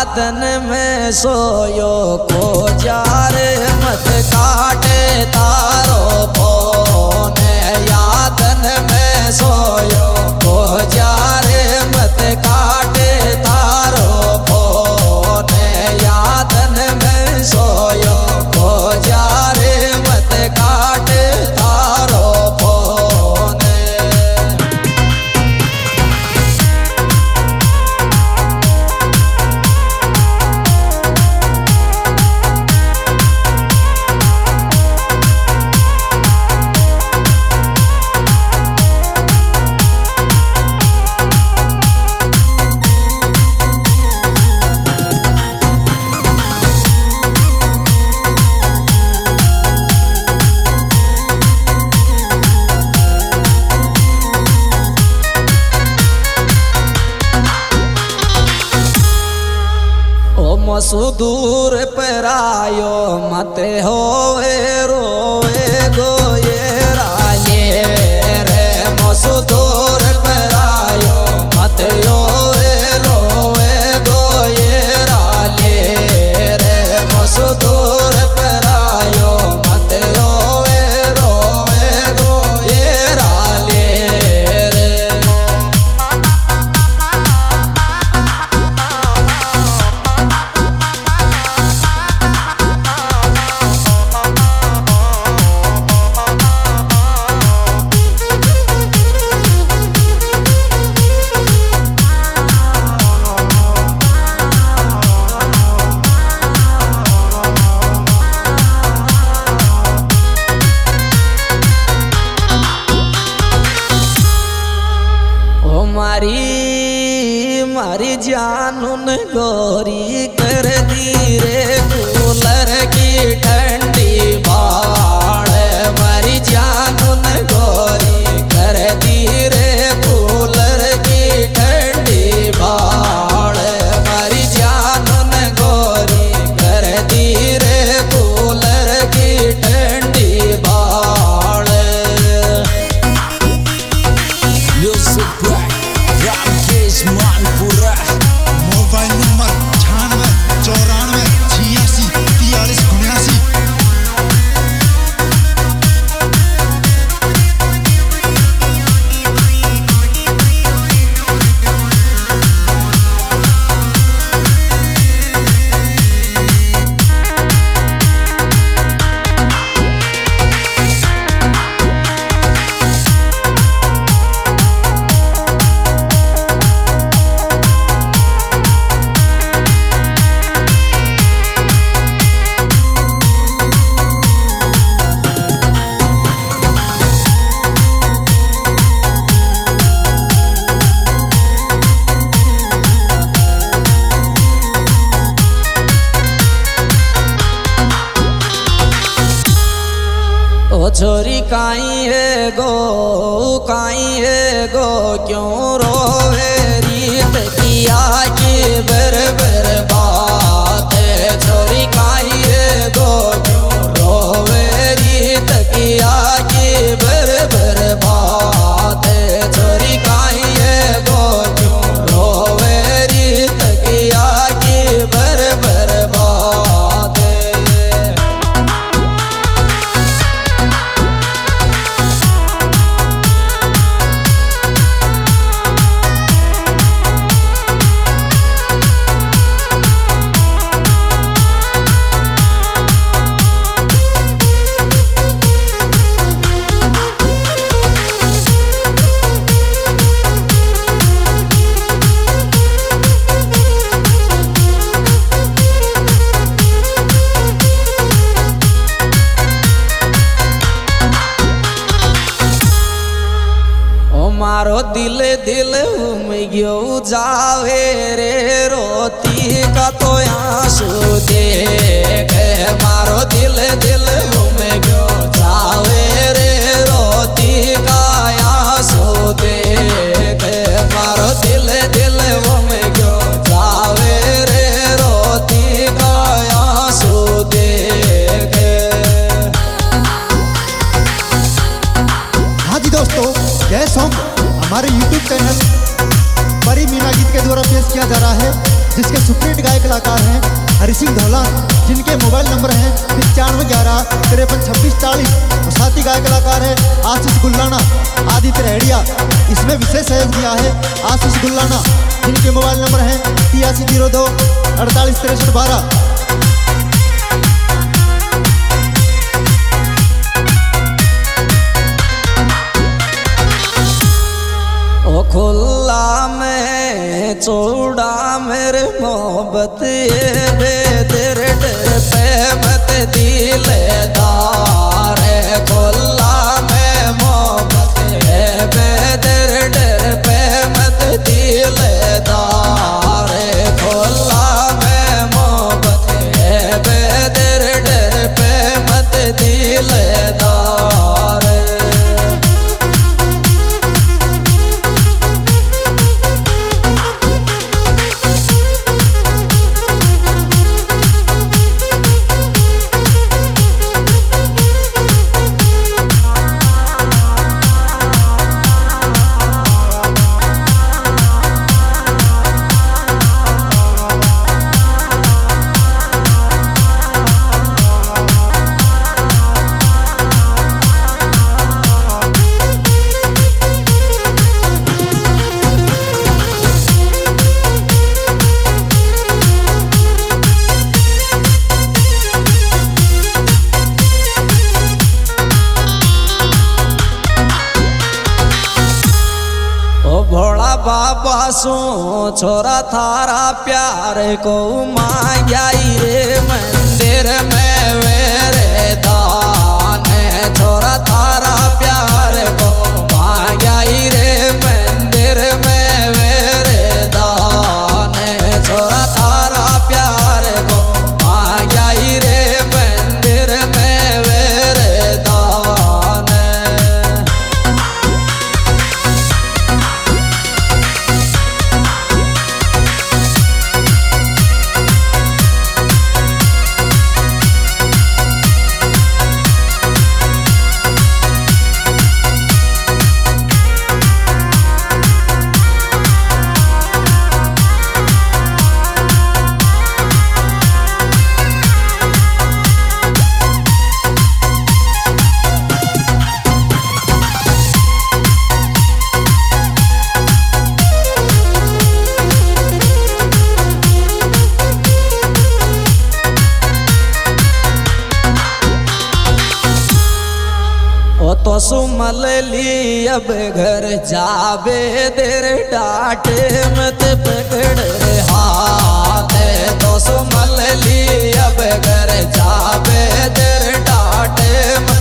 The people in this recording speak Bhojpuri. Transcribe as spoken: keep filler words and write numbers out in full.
यादन में सोयो को जार मत काटे तारो फोन। यादन में सोयो को जार मत काटे तारो फोन। यादन में सोयो को जार मत काटे तारो फोन। सुदूर पर आयो मत होवे रोए गो ये राये रे। मसुदूर पर आयो मत होवे रोए गो ये राये रे। मसुदूर पर आयो मत होवे रोए गो ये राये रे। मारी मारी जानून गोरी कर दी रे कूलर की ठंडी बाड़। मारी जानून गोरी कर दी रे कूलर की ठंडी बाड़। मारी जानून गोरी कर दी रे कूलर की ठंडी बाड़। मानपुरा मोबाइल नंबर छियानवे चौरानवे छियासी तियालीस उन्यासी। ओ छोरी काई है गो काई है गो क्यों रोवे रीत किया की बर बर बात। छोरी काई है गो क्यों रोवे रीत किया की बर बर बात। छोरी काई है गो क्यों रोवे रीत किया की बर बर बात। मारो दिल दिल उम गयो जावे रे रोती का तो आंसू देख। मारो दिल दिल उम गयो जावे रे रोती का आंसू देख। मारो दिल दिल उम गयो जावे रे रोती का आंसू देख। हाँ जी दोस्तों, यह सॉन्ग हमारे यूट्यूब चैनल परी मीना गीत के द्वारा पेश किया जा रहा है। जिसके सुप्रीत गायक कलाकार हैं हरि सिंह धौला, जिनके मोबाइल नंबर हैं पचानवे ग्यारह तिरपन छब्बीस चालीस। और साथी गायक कलाकार है आशीष गुल्लाना, आदित्य रेडिया। इसमें विशेष सहयोग दिया है आशीष गुल्लाना, जिनके मोबाइल नंबर हैं तिरासी जीरो दो अड़तालीस तिरसठ बारह। ओ खुला में चौड़ा मेरे मोहब्बत ये बेदर पे मत दिलदार है। खुला में मोहब्बत ये बेदर पे मत दिलदार है। खुला में मोहब्बत ये बेदर पे मत दिलदार है। भोला बाबा सो छोरा थारा प्यार को मांग्या रे मंदिर में वेरे दान। छोरा थारा प्यार को मांग्या रे मंदिर में वेरे दान। छोरा थारा प्यार को मांग्या रे मंदिर में वेरे दान। तो सुमल ली अब घर जावे देर डाटे मत पकड़ हाथ। तो सुमल ली अब घर जावे देर डाटे मत